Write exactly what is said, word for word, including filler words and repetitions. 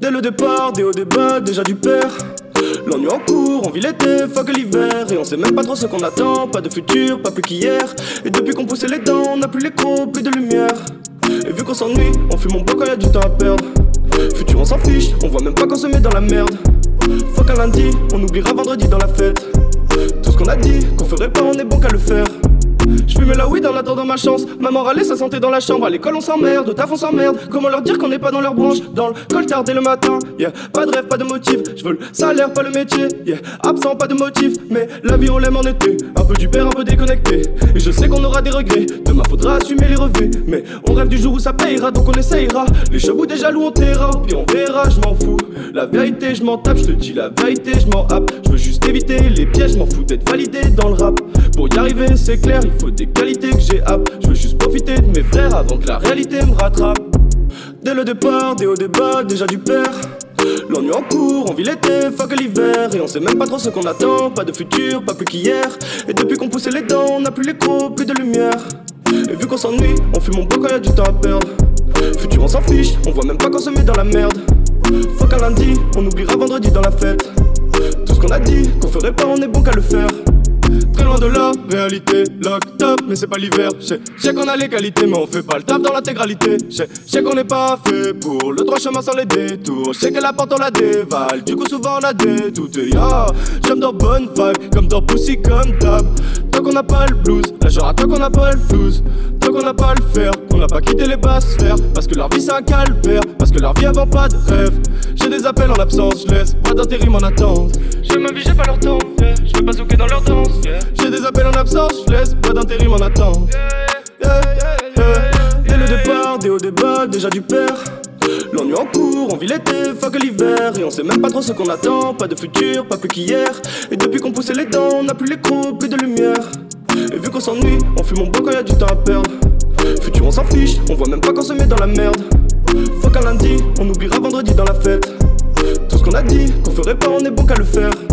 Dès le départ, des hauts des bas, déjà du père. L'ennui en cours, on vit l'été, fuck l'hiver. Et on sait même pas trop ce qu'on attend, pas de futur, pas plus qu'hier. Et depuis qu'on poussait les dents, on n'a plus l'écho, plus de lumière. Et vu qu'on s'ennuie, on fume mon bloc quand y'a du temps à perdre. Futur on s'en fiche, on voit même pas qu'on se met dans la merde. Fuck un lundi, on oubliera vendredi dans la fête. Tout ce qu'on a dit, qu'on ferait pas, on est bon qu'à le faire. J'fumais la weed en attendant ma chance. Maman râlait, ça sentait dans la chambre. À l'école on s'emmerde, au taf on s'emmerde. Comment leur dire qu'on n'est pas dans leur branche? Dans le col tard dès le matin, yeah. Pas de rêve, pas de motif. J'veux le salaire, pas le métier, yeah. Absent, pas de motif. Mais la vie on l'aime en été. Un peu du père, un peu déconnecté. Et je sais qu'on aura des regrets. Demain faudra assumer les revers. Mais on rêve du jour où ça payera, donc on essayera. Les chevaux des jaloux on taira. Puis on verra, j'm'en fous. La vérité, j'm'en tape, j'te dis la vérité, j'm'en happe. J'veux juste éviter les pièges, j'm'en fous d'être validé dans le rap. Pour y arriver, c'est clair, il faut des qualités que j'ai hâte. Je veux juste profiter de mes frères avant que la réalité me rattrape. Dès le départ, des hauts des bas, déjà du père. L'ennui en cours, on vit l'été, fuck l'hiver. Et on sait même pas trop ce qu'on attend, pas de futur, pas plus qu'hier. Et depuis qu'on poussait les dents, on n'a plus l'écho, plus de lumière. Et vu qu'on s'ennuie, on fume mon bloc quand y'a du temps à perdre. Futur on s'en fiche, on voit même pas qu'on se met dans la merde. Fuck un lundi, on oubliera vendredi dans la fête. Tout ce qu'on a dit, qu'on ferait pas, on est bon qu'à le faire. Très loin de la réalité, locked up, mais c'est pas l'hiver. J'sais qu'on a les qualités, mais on fait pas le taf dans l'intégralité. J'sais qu'on n'est pas fait pour le droit chemin sans les détours. J'sais que la porte on la dévale, du coup souvent on a des doutes. Yeah. J'aime dans bonne vibe, comme dans Pussy, comme d'hab. Tant qu'on n'a pas le blues, là genre tant qu'on n'a pas le flouze. Tant qu'on n'a pas le faire, qu'on n'a pas quitté les basses sphères. Parce que leur vie c'est un calvaire, parce que leur vie avant pas de rêve. J'ai des appels en absence, j'laisse pas d'intérim en attente. Je ma vie, j'ai pas leur temps, yeah. Je veux pas zouker dans leur danse, yeah. J'ai des appels en absence, j'laisse pas d'intérim en attente, yeah, yeah, yeah, yeah. Dès le départ, des hauts des bas, déjà du père. L'ennui en cours, on vit l'été, fuck l'hiver. Et on sait même pas trop ce qu'on attend, pas de futur, pas plus qu'hier. Et depuis qu'on poussait les dents, on n'a plus l'écho, plus de lumière. Et vu qu'on s'ennuie, on fume mon bloc quand y'a du temps à perdre. Futur on s'en fiche, on voit même pas qu'on se met dans la merde. Fuck un lundi, on oubliera vendredi dans la fête. Tout ce qu'on a dit, qu'on ferait pas, on est bon qu'à le faire.